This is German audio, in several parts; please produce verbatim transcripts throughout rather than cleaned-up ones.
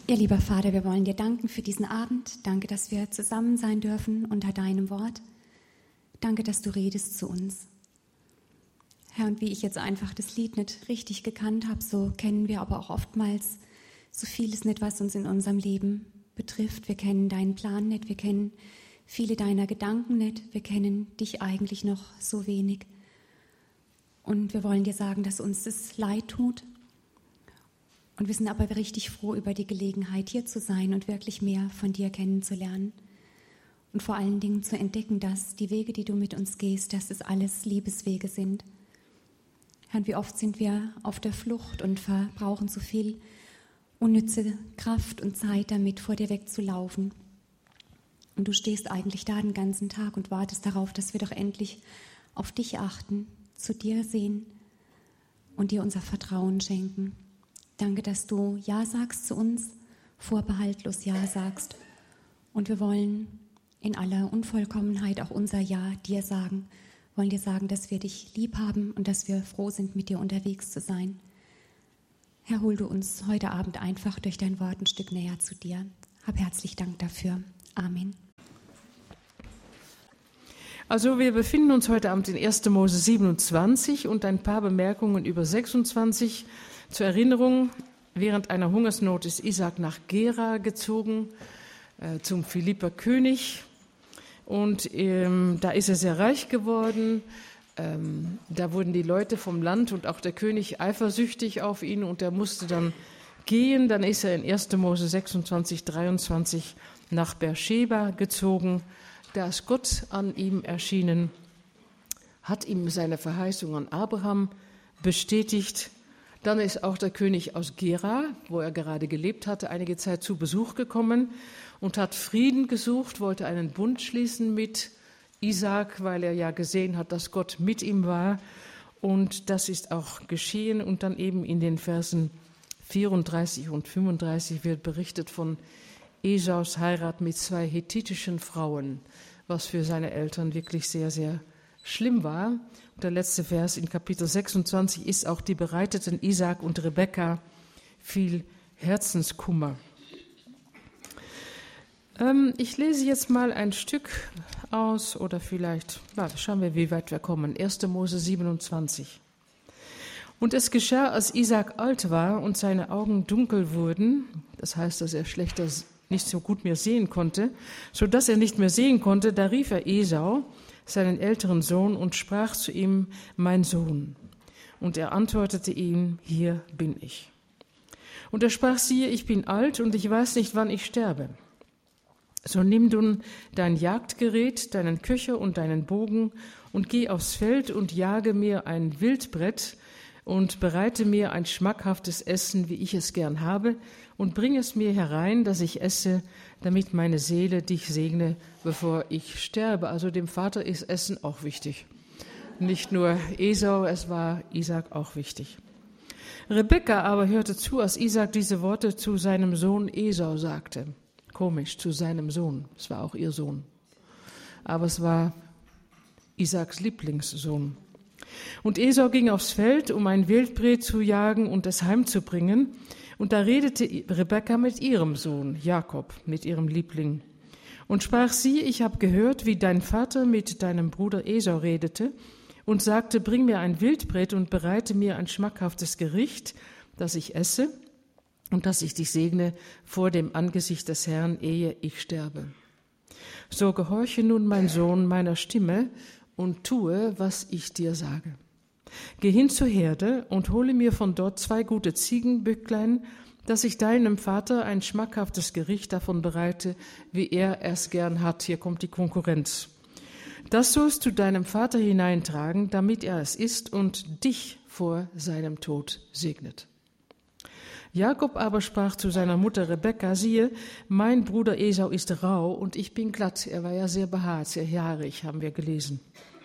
Ja, lieber Vater, wir wollen dir danken für diesen Abend. Danke, dass wir zusammen sein dürfen unter deinem Wort. Danke, dass du redest zu uns. Herr, und wie ich jetzt einfach das Lied nicht richtig gekannt habe, so kennen wir aber auch oftmals so vieles nicht, was uns in unserem Leben betrifft. Wir kennen deinen Plan nicht, wir kennen viele deiner Gedanken nicht, wir kennen dich eigentlich noch so wenig. Und wir wollen dir sagen, dass uns das leid tut. Und wir sind aber richtig froh über die Gelegenheit, hier zu sein und wirklich mehr von dir kennenzulernen. Und vor allen Dingen zu entdecken, dass die Wege, die du mit uns gehst, dass es alles Liebeswege sind. Herr, wie oft sind wir auf der Flucht und verbrauchen so viel unnütze Kraft und Zeit damit, vor dir wegzulaufen. Und du stehst eigentlich da den ganzen Tag und wartest darauf, dass wir doch endlich auf dich achten, zu dir sehen und dir unser Vertrauen schenken. Danke, dass du Ja sagst zu uns, vorbehaltlos Ja sagst. Und wir wollen in aller Unvollkommenheit auch unser Ja dir sagen. Wir wollen dir sagen, dass wir dich lieb haben und dass wir froh sind, mit dir unterwegs zu sein. Herr, hol du uns heute Abend einfach durch dein Wort ein Stück näher zu dir. Hab herzlich Dank dafür. Amen. Also wir befinden uns heute Abend in erster Mose siebenundzwanzig und ein paar Bemerkungen über sechsundzwanzig. Zur Erinnerung, während einer Hungersnot ist Isaak nach Gera gezogen, äh, zum Philipper König. Und ähm, da ist er sehr reich geworden. Ähm, da wurden die Leute vom Land und auch der König eifersüchtig auf ihn und er musste dann gehen. Dann ist er in erster Mose sechsundzwanzig, dreiundzwanzig nach Beersheba gezogen. Da ist Gott an ihm erschienen, hat ihm seine Verheißung an Abraham bestätigt. Dann ist auch der König aus Gera, wo er gerade gelebt hatte, einige Zeit zu Besuch gekommen und hat Frieden gesucht, wollte einen Bund schließen mit Isaak, weil er ja gesehen hat, dass Gott mit ihm war. Und das ist auch geschehen. Und dann eben in den Versen vierunddreißig und fünfunddreißig wird berichtet von Esaus Heirat mit zwei hethitischen Frauen, was für seine Eltern wirklich sehr, sehr schlimm war. Und der letzte Vers in Kapitel sechsundzwanzig ist auch: die bereiteten Isaak und Rebekka viel Herzenskummer. Ähm, ich lese jetzt mal ein Stück aus, oder vielleicht, na, schauen wir, wie weit wir kommen. erster Mose siebenundzwanzig. Und es geschah, als Isaak alt war und seine Augen dunkel wurden, das heißt, dass er schlechter, nicht so gut mehr sehen konnte, so dass er nicht mehr sehen konnte, da rief er Esau, seinen älteren Sohn, und sprach zu ihm: mein Sohn. Und er antwortete ihm: hier bin ich. Und er sprach: siehe, ich bin alt und ich weiß nicht, wann ich sterbe. So nimm nun dein Jagdgerät, deinen Köcher und deinen Bogen und geh aufs Feld und jage mir ein Wildbret und bereite mir ein schmackhaftes Essen, wie ich es gern habe, und bring es mir herein, dass ich esse, damit meine Seele dich segne, bevor ich sterbe. Also dem Vater ist Essen auch wichtig. Nicht nur Esau, es war Isaak auch wichtig. Rebekka aber hörte zu, als Isaak diese Worte zu seinem Sohn Esau sagte. Komisch, zu seinem Sohn. Es war auch ihr Sohn. Aber es war Isaaks Lieblingssohn. Und Esau ging aufs Feld, um ein Wildbret zu jagen und es heimzubringen. Und da redete Rebekka mit ihrem Sohn Jakob, mit ihrem Liebling, und sprach: sieh, ich habe gehört, wie dein Vater mit deinem Bruder Esau redete und sagte: bring mir ein Wildbret und bereite mir ein schmackhaftes Gericht, das ich esse und dass ich dich segne vor dem Angesicht des Herrn, ehe ich sterbe. So gehorche nun, mein Sohn, meiner Stimme und tue, was ich dir sage. Geh hin zur Herde und hole mir von dort zwei gute Ziegenböcklein, dass ich deinem Vater ein schmackhaftes Gericht davon bereite, wie er es gern hat. Hier kommt die Konkurrenz. Das sollst du deinem Vater hineintragen, damit er es isst und dich vor seinem Tod segnet. Jakob aber sprach zu seiner Mutter Rebekka: siehe, mein Bruder Esau ist rau und ich bin glatt. Er war ja sehr behaart, sehr haarig, haben wir gelesen.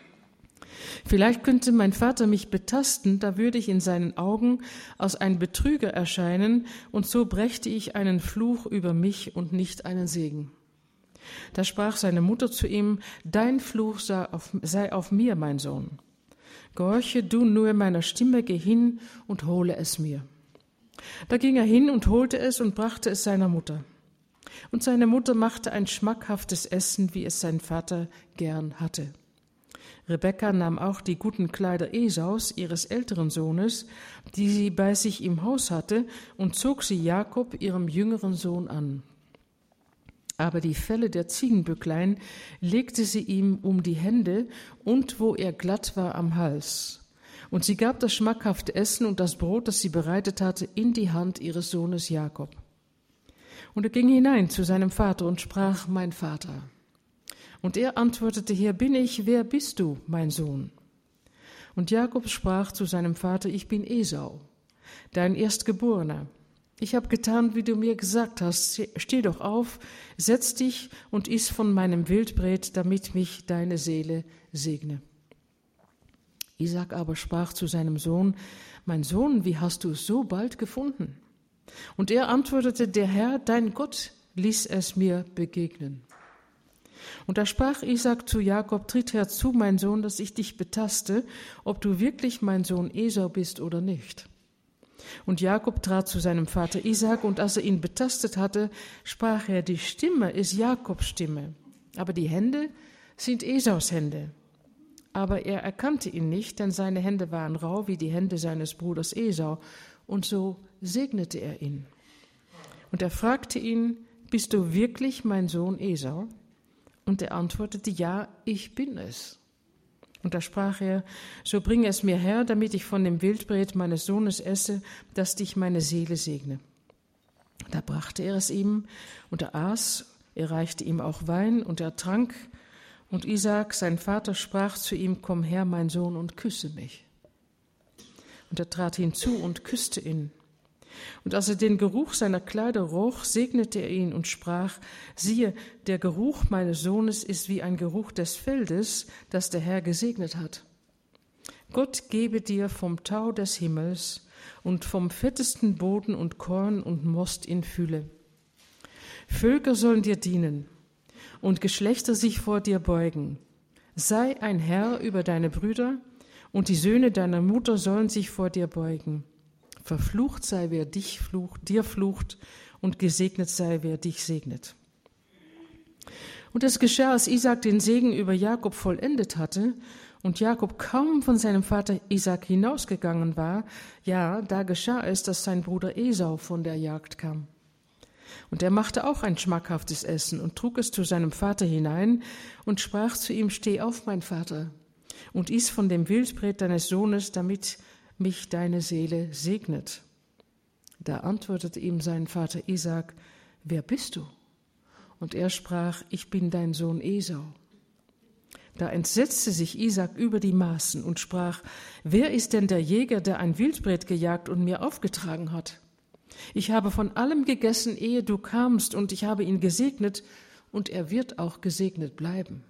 Vielleicht könnte mein Vater mich betasten, da würde ich in seinen Augen als ein Betrüger erscheinen, und so brächte ich einen Fluch über mich und nicht einen Segen. Da sprach seine Mutter zu ihm: dein Fluch sei auf, sei auf mir, mein Sohn. Gehorche du nur meiner Stimme, geh hin und hole es mir. Da ging er hin und holte es und brachte es seiner Mutter. Und seine Mutter machte ein schmackhaftes Essen, wie es sein Vater gern hatte. Rebekka nahm auch die guten Kleider Esaus, ihres älteren Sohnes, die sie bei sich im Haus hatte, und zog sie Jakob, ihrem jüngeren Sohn, an. Aber die Felle der Ziegenböcklein legte sie ihm um die Hände und wo er glatt war am Hals. Und sie gab das schmackhafte Essen und das Brot, das sie bereitet hatte, in die Hand ihres Sohnes Jakob. Und er ging hinein zu seinem Vater und sprach: Mein Vater. Und er antwortete: Hier bin ich, wer bist du, mein Sohn? Und Jakob sprach zu seinem Vater: Ich bin Esau, dein Erstgeborener. Ich habe getan, wie du mir gesagt hast. Steh doch auf, setz dich und iss von meinem Wildbret, damit mich deine Seele segne. Isaak aber sprach zu seinem Sohn: Mein Sohn, wie hast du es so bald gefunden? Und er antwortete: Der Herr, dein Gott, ließ es mir begegnen. Und da sprach Isaak zu Jakob: Tritt herzu, mein Sohn, dass ich dich betaste, ob du wirklich mein Sohn Esau bist oder nicht. Und Jakob trat zu seinem Vater Isaak, und als er ihn betastet hatte, sprach er: Die Stimme ist Jakobs Stimme, aber die Hände sind Esaus Hände. Aber er erkannte ihn nicht, denn seine Hände waren rau wie die Hände seines Bruders Esau, und so segnete er ihn. Und er fragte ihn: Bist du wirklich mein Sohn Esau? Und er antwortete: Ja, ich bin es. Und da sprach er: So bringe es mir her, damit ich von dem Wildbret meines Sohnes esse, dass dich meine Seele segne. Da brachte er es ihm, und er aß, er reichte ihm auch Wein, und er trank. Und Isaak, sein Vater, sprach zu ihm: Komm her, mein Sohn, und küsse mich. Und er trat hinzu und küsste ihn. Und als er den Geruch seiner Kleider roch, segnete er ihn und sprach: Siehe, der Geruch meines Sohnes ist wie ein Geruch des Feldes, das der Herr gesegnet hat. Gott gebe dir vom Tau des Himmels und vom fettesten Boden und Korn und Most in Fülle. Völker sollen dir dienen und Geschlechter sich vor dir beugen. Sei ein Herr über deine Brüder, und die Söhne deiner Mutter sollen sich vor dir beugen. Verflucht sei, wer dich flucht, dir flucht, und gesegnet sei, wer dich segnet. Und es geschah, als Isaak den Segen über Jakob vollendet hatte und Jakob kaum von seinem Vater Isaak hinausgegangen war, ja, da geschah es, dass sein Bruder Esau von der Jagd kam. Und er machte auch ein schmackhaftes Essen und trug es zu seinem Vater hinein und sprach zu ihm: Steh auf, mein Vater, und iss von dem Wildbret deines Sohnes, damit mich deine Seele segnet. Da antwortete ihm sein Vater Isaak: Wer bist du? Und er sprach: Ich bin dein Sohn Esau. Da entsetzte sich Isaak über die Maßen und sprach: Wer ist denn der Jäger, der ein Wildbret gejagt und mir aufgetragen hat? Ich habe von allem gegessen, ehe du kamst, und ich habe ihn gesegnet, und er wird auch gesegnet bleiben.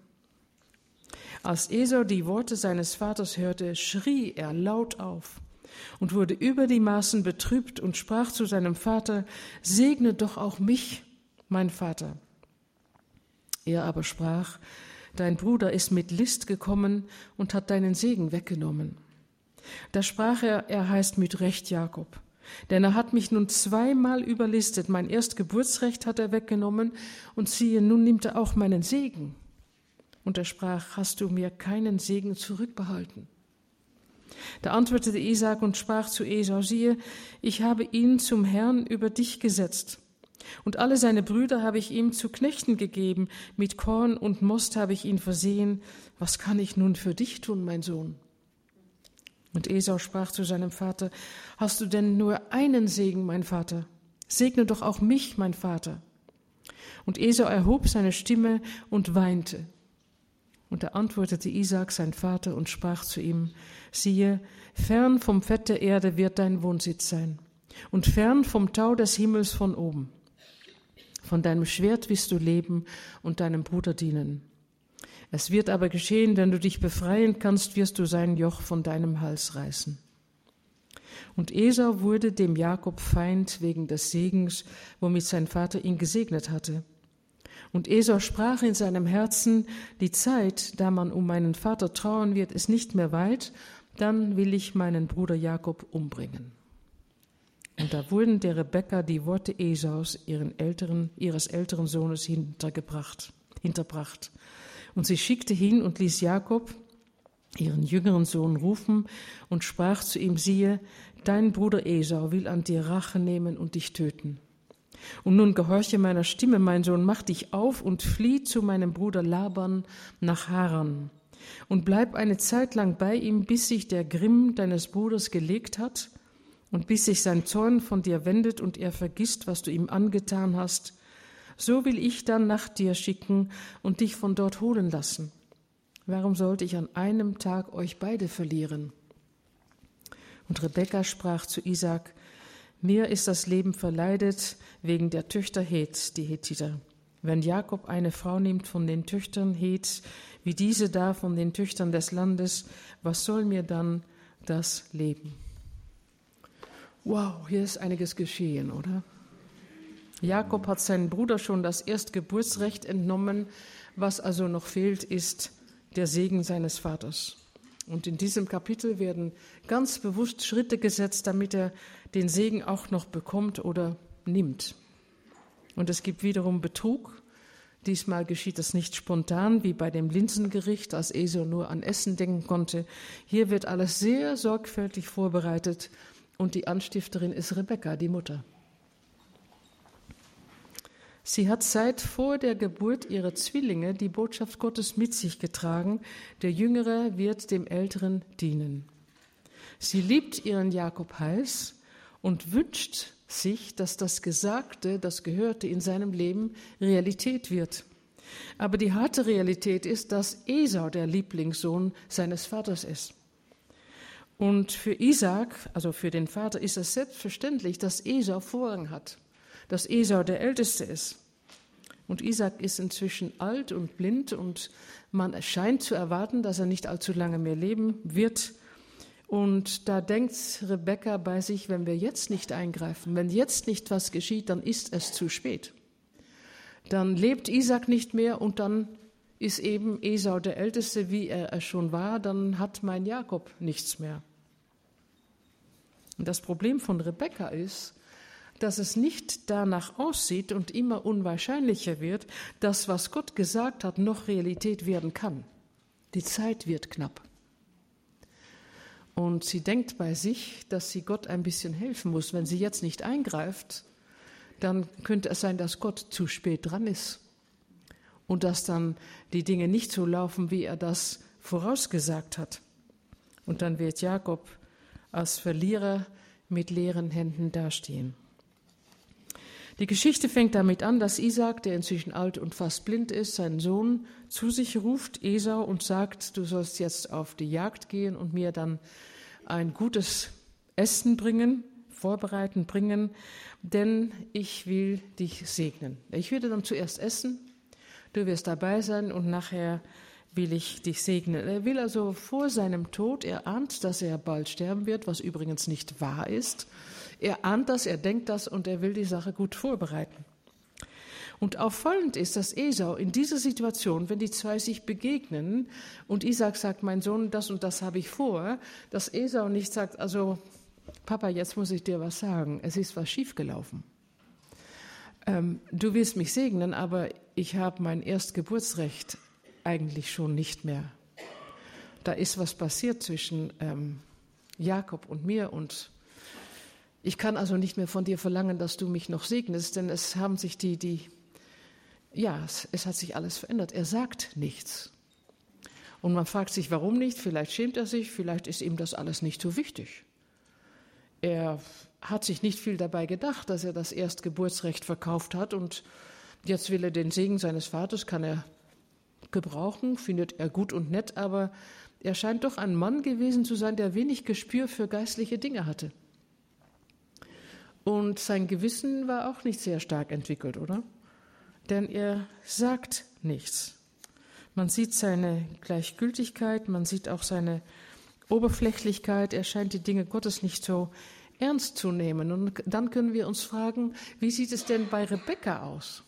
Als Esau die Worte seines Vaters hörte, schrie er laut auf und wurde über die Maßen betrübt und sprach zu seinem Vater: Segne doch auch mich, mein Vater. Er aber sprach: Dein Bruder ist mit List gekommen und hat deinen Segen weggenommen. Da sprach er: Er heißt mit Recht Jakob, denn er hat mich nun zweimal überlistet. Mein Erstgeburtsrecht hat er weggenommen, und siehe, nun nimmt er auch meinen Segen. Und er sprach: Hast du mir keinen Segen zurückbehalten? Da antwortete Isaak und sprach zu Esau: Siehe, ich habe ihn zum Herrn über dich gesetzt, und alle seine Brüder habe ich ihm zu Knechten gegeben, mit Korn und Most habe ich ihn versehen. Was kann ich nun für dich tun, mein Sohn? Und Esau sprach zu seinem Vater: Hast du denn nur einen Segen, mein Vater? Segne doch auch mich, mein Vater. Und Esau erhob seine Stimme und weinte. Und da antwortete Isaak sein Vater und sprach zu ihm: Siehe, fern vom Fett der Erde wird dein Wohnsitz sein, und fern vom Tau des Himmels von oben. Von deinem Schwert wirst du leben und deinem Bruder dienen. Es wird aber geschehen, wenn du dich befreien kannst, wirst du sein Joch von deinem Hals reißen. Und Esau wurde dem Jakob Feind wegen des Segens, womit sein Vater ihn gesegnet hatte. Und Esau sprach in seinem Herzen: Die Zeit, da man um meinen Vater trauern wird, ist nicht mehr weit, dann will ich meinen Bruder Jakob umbringen. Und da wurden der Rebekka die Worte Esaus, ihren älteren, ihres älteren Sohnes, hintergebracht, hinterbracht. Und sie schickte hin und ließ Jakob, ihren jüngeren Sohn, rufen und sprach zu ihm, siehe, dein Bruder Esau will an dir Rache nehmen und dich töten. Und nun gehorche meiner Stimme, mein Sohn, mach dich auf und flieh zu meinem Bruder Laban nach Haran. Und bleib eine Zeit lang bei ihm, bis sich der Grimm deines Bruders gelegt hat und bis sich sein Zorn von dir wendet und er vergisst, was du ihm angetan hast. So will ich dann nach dir schicken und dich von dort holen lassen. Warum sollte ich an einem Tag euch beide verlieren? Und Rebekka sprach zu Isaak, mir ist das Leben verleidet wegen der Töchter Heths, die Hethiter. Wenn Jakob eine Frau nimmt von den Töchtern Heths, wie diese da von den Töchtern des Landes, was soll mir dann das Leben? Wow, hier ist einiges geschehen, oder? Jakob hat seinem Bruder schon das Erstgeburtsrecht entnommen. Was also noch fehlt, ist der Segen seines Vaters. Und in diesem Kapitel werden ganz bewusst Schritte gesetzt, damit er den Segen auch noch bekommt oder nimmt. Und es gibt wiederum Betrug. Diesmal geschieht es nicht spontan, wie bei dem Linsengericht, als Esau nur an Essen denken konnte. Hier wird alles sehr sorgfältig vorbereitet und die Anstifterin ist Rebekka, die Mutter. Sie hat seit vor der Geburt ihrer Zwillinge die Botschaft Gottes mit sich getragen. Der Jüngere wird dem Älteren dienen. Sie liebt ihren Jakob heiß und wünscht sich, dass das Gesagte, das Gehörte in seinem Leben Realität wird. Aber die harte Realität ist, dass Esau der Lieblingssohn seines Vaters ist. Und für Isaak, also für den Vater, ist es selbstverständlich, dass Esau Vorrang hat, dass Esau der Älteste ist. Und Isaak ist inzwischen alt und blind und man scheint zu erwarten, dass er nicht allzu lange mehr leben wird. Und da denkt Rebekka bei sich, wenn wir jetzt nicht eingreifen, wenn jetzt nicht was geschieht, dann ist es zu spät. Dann lebt Isaak nicht mehr und dann ist eben Esau der Älteste, wie er schon war, dann hat mein Jakob nichts mehr. Und das Problem von Rebekka ist, dass es nicht danach aussieht und immer unwahrscheinlicher wird, dass was Gott gesagt hat, noch Realität werden kann. Die Zeit wird knapp. Und sie denkt bei sich, dass sie Gott ein bisschen helfen muss. Wenn sie jetzt nicht eingreift, dann könnte es sein, dass Gott zu spät dran ist und dass dann die Dinge nicht so laufen, wie er das vorausgesagt hat. Und dann wird Jakob als Verlierer mit leeren Händen dastehen. Die Geschichte fängt damit an, dass Isaak, der inzwischen alt und fast blind ist, seinen Sohn zu sich ruft, Esau, und sagt, du sollst jetzt auf die Jagd gehen und mir dann ein gutes Essen bringen, vorbereiten, bringen, denn ich will dich segnen. Ich werde dann zuerst essen, du wirst dabei sein und nachher will ich dich segnen. Er will also vor seinem Tod, er ahnt, dass er bald sterben wird, was übrigens nicht wahr ist. Er ahnt das, er denkt das und er will die Sache gut vorbereiten. Und auffallend ist, dass Esau in dieser Situation, wenn die zwei sich begegnen und Isaak sagt, mein Sohn, das und das habe ich vor, dass Esau nicht sagt, also Papa, jetzt muss ich dir was sagen, es ist was schiefgelaufen. Ähm, du willst mich segnen, aber ich habe mein Erstgeburtsrecht eigentlich schon nicht mehr. Da ist was passiert zwischen ähm, Jakob und mir und ich kann also nicht mehr von dir verlangen, dass du mich noch segnest, denn es haben sich die, die, ja, es, es hat sich alles verändert. Er sagt nichts. Und man fragt sich, warum nicht? Vielleicht schämt er sich, vielleicht ist ihm das alles nicht so wichtig. Er hat sich nicht viel dabei gedacht, dass er das Erstgeburtsrecht verkauft hat und jetzt will er den Segen seines Vaters, kann er gebrauchen, findet er gut und nett, aber er scheint doch ein Mann gewesen zu sein, der wenig Gespür für geistliche Dinge hatte. Und sein Gewissen war auch nicht sehr stark entwickelt, oder? Denn er sagt nichts. Man sieht seine Gleichgültigkeit, man sieht auch seine Oberflächlichkeit. Er scheint die Dinge Gottes nicht so ernst zu nehmen. Und dann können wir uns fragen, wie sieht es denn bei Rebekka aus?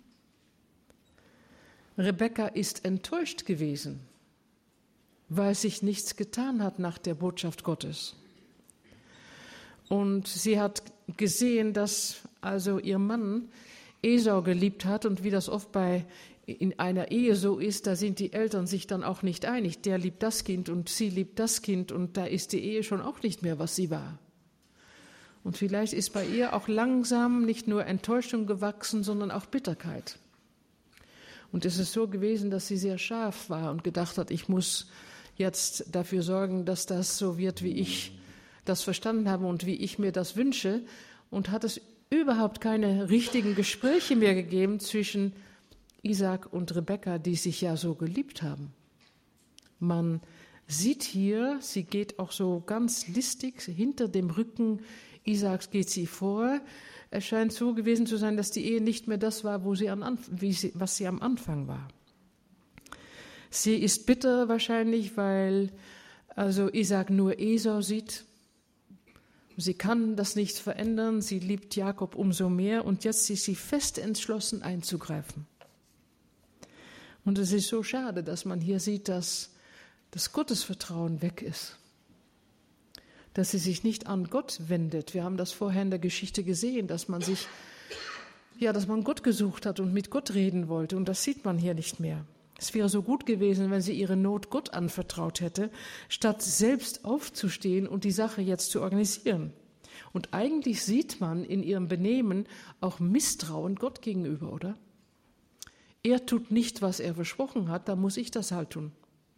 Rebekka ist enttäuscht gewesen, weil sich nichts getan hat nach der Botschaft Gottes. Und sie hat gesehen, dass also ihr Mann Esau geliebt hat, und wie das oft bei in einer Ehe so ist, da sind die Eltern sich dann auch nicht einig. Der liebt das Kind und sie liebt das Kind, und da ist die Ehe schon auch nicht mehr, was sie war. Und vielleicht ist bei ihr auch langsam nicht nur Enttäuschung gewachsen, sondern auch Bitterkeit. Und es ist so gewesen, dass sie sehr scharf war und gedacht hat, ich muss jetzt dafür sorgen, dass das so wird, wie ich das verstanden habe und wie ich mir das wünsche, und hat es überhaupt keine richtigen Gespräche mehr gegeben zwischen Isaak und Rebekka, die sich ja so geliebt haben. Man sieht hier, sie geht auch so ganz listig, hinter dem Rücken Isaaks geht sie vor. Es scheint so gewesen zu sein, dass die Ehe nicht mehr das war, wo sie an, wie sie, was sie am Anfang war. Sie ist bitter wahrscheinlich, weil also Isaak nur Esau sieht. Sie kann das nicht verändern, sie liebt Jakob umso mehr, und jetzt ist sie fest entschlossen einzugreifen. Und es ist so schade, dass man hier sieht, dass das Gottesvertrauen weg ist. Dass sie sich nicht an Gott wendet. Wir haben das vorher in der Geschichte gesehen, dass man sich, ja, dass man Gott gesucht hat und mit Gott reden wollte. Und das sieht man hier nicht mehr. Es wäre so gut gewesen, wenn sie ihre Not Gott anvertraut hätte, statt selbst aufzustehen und die Sache jetzt zu organisieren. Und eigentlich sieht man in ihrem Benehmen auch Misstrauen Gott gegenüber, oder? Er tut nicht, was er versprochen hat, da muss ich das halt tun.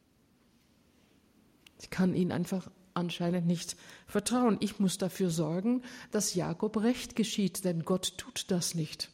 Ich kann ihn einfach anscheinend nicht vertrauen. Ich muss dafür sorgen, dass Jakob recht geschieht, denn Gott tut das nicht.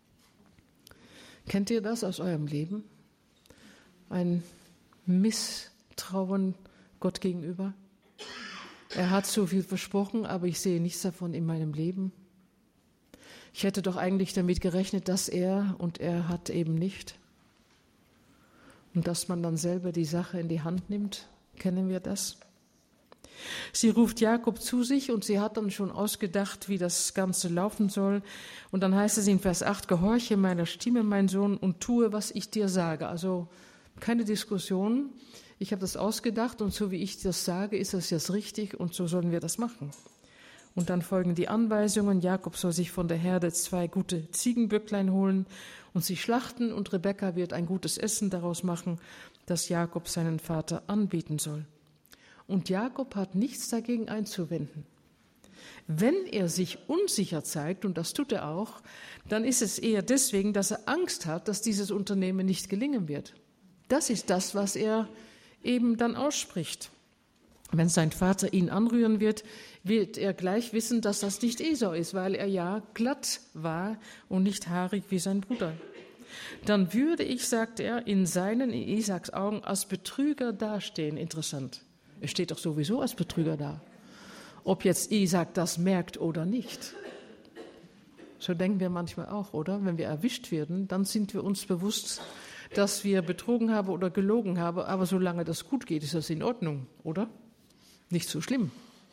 Kennt ihr das aus eurem Leben? Ein Misstrauen Gott gegenüber? Er hat so viel versprochen, aber ich sehe nichts davon in meinem Leben. Ich hätte doch eigentlich damit gerechnet, dass er, und er hat eben nicht. Und dass man dann selber die Sache in die Hand nimmt, kennen wir das? Sie ruft Jakob zu sich, und sie hat dann schon ausgedacht, wie das Ganze laufen soll. Und dann heißt es in Vers acht, gehorche meiner Stimme, mein Sohn, und tue, was ich dir sage. Also keine Diskussion. Ich habe das ausgedacht, und so wie ich das sage, ist das jetzt richtig, und so sollen wir das machen. Und dann folgen die Anweisungen. Jakob soll sich von der Herde zwei gute Ziegenböcklein holen und sie schlachten, und Rebekka wird ein gutes Essen daraus machen, das Jakob seinen Vater anbieten soll. Und Jakob hat nichts dagegen einzuwenden. Wenn er sich unsicher zeigt, und das tut er auch, dann ist es eher deswegen, dass er Angst hat, dass dieses Unternehmen nicht gelingen wird. Das ist das, was er eben dann ausspricht. Wenn sein Vater ihn anrühren wird, wird er gleich wissen, dass das nicht Esau ist, weil er ja glatt war und nicht haarig wie sein Bruder. Dann würde ich, sagt er, in seinen, in Isaaks Augen als Betrüger dastehen. Interessant. Er steht doch sowieso als Betrüger da. Ob jetzt Isaak das merkt oder nicht. So denken wir manchmal auch, oder? Wenn wir erwischt werden, dann sind wir uns bewusst, dass wir betrogen haben oder gelogen haben. Aber solange das gut geht, ist das in Ordnung, oder? Nicht so schlimm.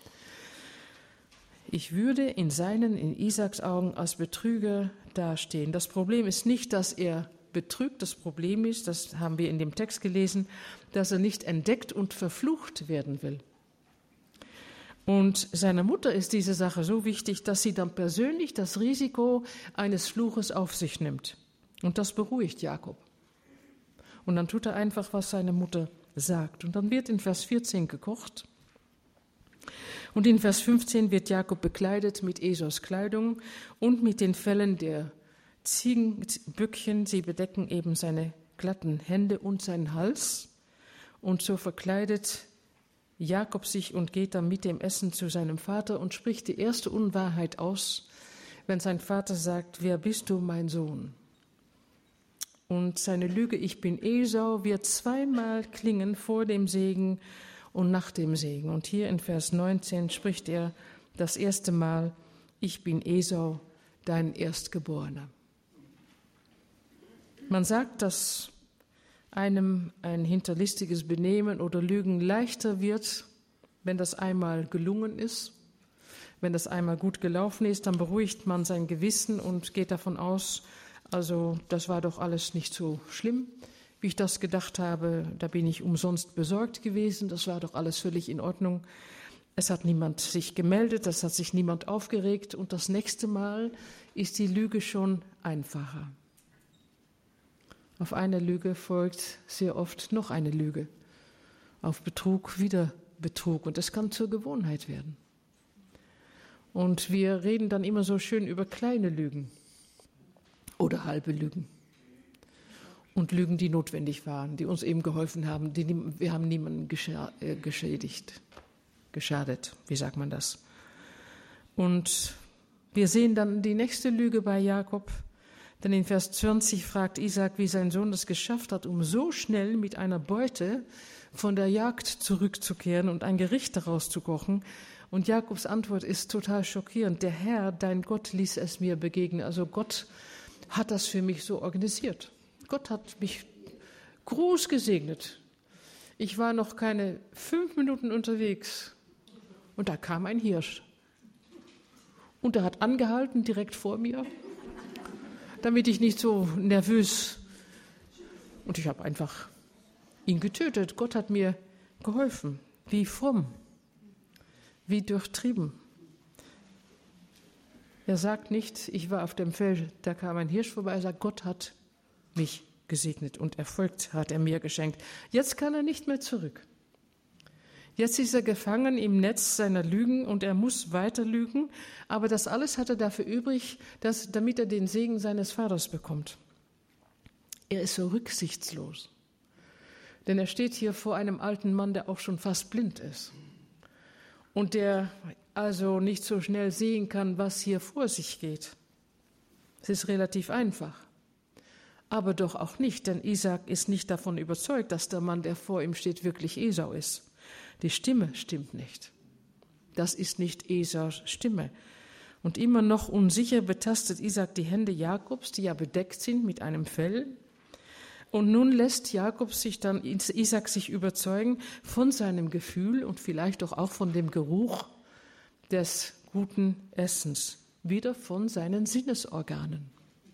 Ich würde in seinen, in Isaaks Augen als Betrüger dastehen. Das Problem ist nicht, dass er betrügt. Das Problem ist, das haben wir in dem Text gelesen, dass er nicht entdeckt und verflucht werden will. Und seiner Mutter ist diese Sache so wichtig, dass sie dann persönlich das Risiko eines Fluches auf sich nimmt. Und das beruhigt Jakob. Und dann tut er einfach, was seine Mutter sagt. Und dann wird in Vers vierzehn gekocht. Und in Vers fünfzehn wird Jakob bekleidet mit Esaus Kleidung und mit den Fellen der Ziegenböckchen. Sie bedecken eben seine glatten Hände und seinen Hals. Und so verkleidet Jakob sich und geht dann mit dem Essen zu seinem Vater und spricht die erste Unwahrheit aus, wenn sein Vater sagt, wer bist du, mein Sohn? Und seine Lüge, ich bin Esau, wird zweimal klingen vor dem Segen und nach dem Segen. Und hier in Vers neunzehn spricht er das erste Mal, ich bin Esau, dein Erstgeborener. Man sagt, dass einem ein hinterlistiges Benehmen oder Lügen leichter wird, wenn das einmal gelungen ist. Wenn das einmal gut gelaufen ist, dann beruhigt man sein Gewissen und geht davon aus, also das war doch alles nicht so schlimm, wie ich das gedacht habe. Da bin ich umsonst besorgt gewesen, das war doch alles völlig in Ordnung. Es hat niemand sich gemeldet, es hat sich niemand aufgeregt und das nächste Mal ist die Lüge schon einfacher. Auf eine Lüge folgt sehr oft noch eine Lüge. Auf Betrug wieder Betrug und es kann zur Gewohnheit werden. Und wir reden dann immer so schön über kleine Lügen oder halbe Lügen. Und Lügen, die notwendig waren, die uns eben geholfen haben. Die, wir haben niemanden geschädigt, geschadet, wie sagt man das? Und wir sehen dann die nächste Lüge bei Jakob, denn in Vers zwanzig fragt Isaak, wie sein Sohn es geschafft hat, um so schnell mit einer Beute von der Jagd zurückzukehren und ein Gericht daraus zu kochen. Und Jakobs Antwort ist total schockierend. Der Herr, dein Gott, ließ es mir begegnen. Also Gott hat das für mich so organisiert. Gott hat mich groß gesegnet. Ich war noch keine fünf Minuten unterwegs und da kam ein Hirsch. Und er hat angehalten direkt vor mir, damit ich nicht so nervös. Und ich habe einfach ihn getötet. Gott hat mir geholfen. Wie fromm, wie durchtrieben. Er sagt nicht, ich war auf dem Feld, da kam ein Hirsch vorbei. Er sagt, Gott hat mich gesegnet und Erfolg hat er mir geschenkt. Jetzt kann er nicht mehr zurück. Jetzt ist er gefangen im Netz seiner Lügen und er muss weiter lügen. Aber das alles hat er dafür übrig, dass, damit er den Segen seines Vaters bekommt. Er ist so rücksichtslos. Denn er steht hier vor einem alten Mann, der auch schon fast blind ist. Und der also nicht so schnell sehen kann, was hier vor sich geht. Es ist relativ einfach. Aber doch auch nicht, denn Isaak ist nicht davon überzeugt, dass der Mann, der vor ihm steht, wirklich Esau ist. Die Stimme stimmt nicht. Das ist nicht Esaus Stimme. Und immer noch unsicher betastet Isaak die Hände Jakobs, die ja bedeckt sind mit einem Fell. Und nun lässt Jakob sich dann, Isaak sich überzeugen von seinem Gefühl und vielleicht doch auch von dem Geruch des guten Essens, wieder von seinen Sinnesorganen.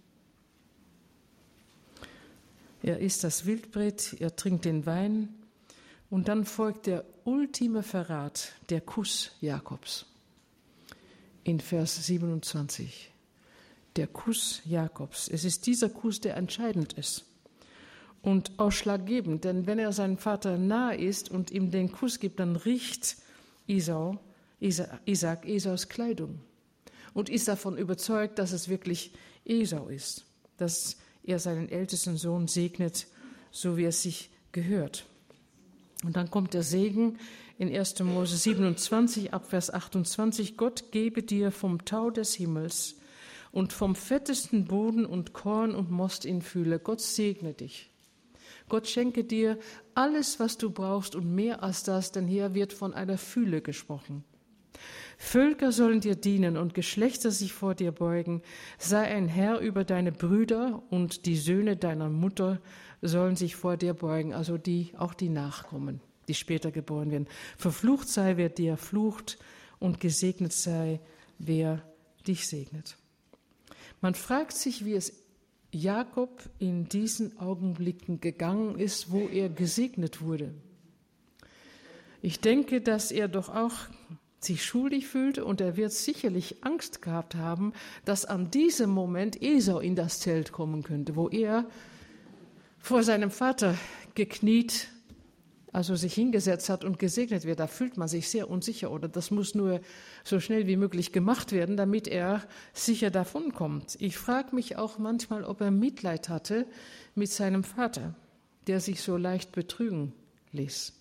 Er isst das Wildbret, er trinkt den Wein und dann folgt der ultime Verrat, der Kuss Jakobs. In Vers siebenundzwanzig. Der Kuss Jakobs. Es ist dieser Kuss, der entscheidend ist und ausschlaggebend, denn wenn er seinem Vater nahe ist und ihm den Kuss gibt, dann riecht Esau, Isaak Esaus Kleidung und ist davon überzeugt, dass es wirklich Esau ist, dass er seinen ältesten Sohn segnet, so wie es sich gehört. Und dann kommt der Segen in erster Mose siebenundzwanzig, ab Vers achtundzwanzig. Gott gebe dir vom Tau des Himmels und vom fettesten Boden und Korn und Most in Fülle. Gott segne dich. Gott schenke dir alles, was du brauchst und mehr als das, denn hier wird von einer Fülle gesprochen. Völker sollen dir dienen und Geschlechter sich vor dir beugen. Sei ein Herr über deine Brüder und die Söhne deiner Mutter sollen sich vor dir beugen, also die, auch die Nachkommen, die später geboren werden. Verflucht sei, wer dir flucht und gesegnet sei, wer dich segnet. Man fragt sich, wie es Jakob in diesen Augenblicken gegangen ist, wo er gesegnet wurde. Ich denke, dass er doch auch sich schuldig fühlte und er wird sicherlich Angst gehabt haben, dass an diesem Moment Esau in das Zelt kommen könnte, wo er vor seinem Vater gekniet, also sich hingesetzt hat und gesegnet wird. Da fühlt man sich sehr unsicher oder das muss nur so schnell wie möglich gemacht werden, damit er sicher davonkommt. Ich frage mich auch manchmal, ob er Mitleid hatte mit seinem Vater, der sich so leicht betrügen ließ.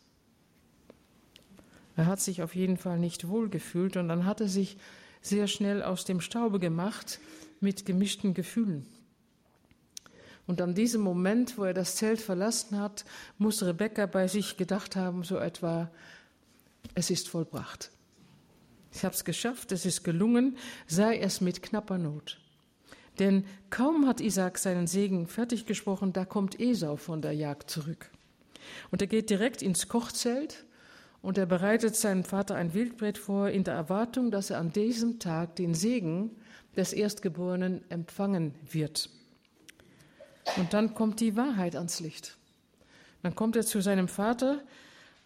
Er hat sich auf jeden Fall nicht wohlgefühlt und dann hat er sich sehr schnell aus dem Staube gemacht mit gemischten Gefühlen. Und an diesem Moment, wo er das Zelt verlassen hat, muss Rebekka bei sich gedacht haben, so etwa, es ist vollbracht. Ich habe es geschafft, es ist gelungen, sei es mit knapper Not. Denn kaum hat Isaak seinen Segen fertig gesprochen, da kommt Esau von der Jagd zurück. Und er geht direkt ins Kochzelt und er bereitet seinem Vater ein Wildbret vor, in der Erwartung, dass er an diesem Tag den Segen des Erstgeborenen empfangen wird. Und dann kommt die Wahrheit ans Licht. Dann kommt er zu seinem Vater